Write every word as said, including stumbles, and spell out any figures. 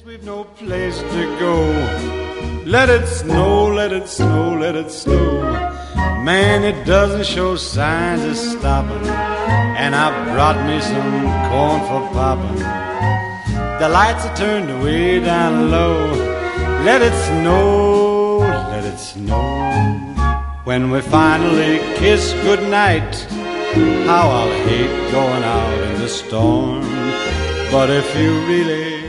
We've no place to go. Let it snow, let it snow, let it snow. Man, it doesn't show signs of stopping. And I brought me some corn for popping. The lights are turned way down low. Let it snow, let it snow. When we finally kiss goodnight, how I'll hate going out in the storm. But if you really